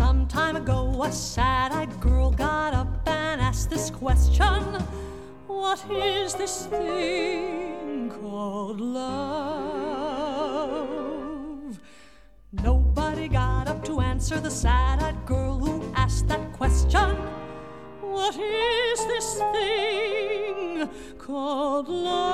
Some time ago, a sad-eyed girl got up and asked this question: what is this thing called love? Nobody got up to answer the sad-eyed girl who asked that question. What is this thing called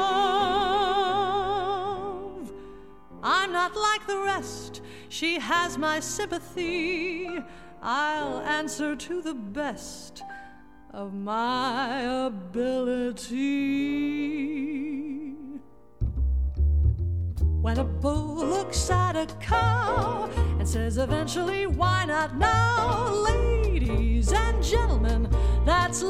love? I'm not like the rest. She has my sympathy. I'll answer to the best of my ability. When a bull looks at a cow and says eventually, why not now? Ladies and gentlemen, that's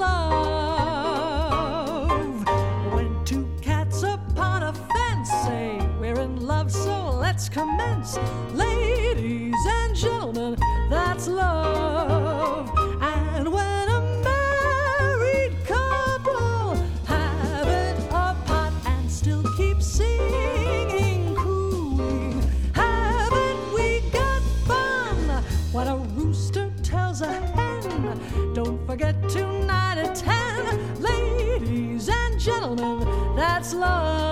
love. When two cats upon a fence say, we're in love, so let's commence. Ladies and gentlemen, that's love. And when a married couple having a pot and still keep singing, cooing, haven't we got fun? When a rooster tells a hen, don't forget tonight at 10. Ladies and gentlemen, that's love.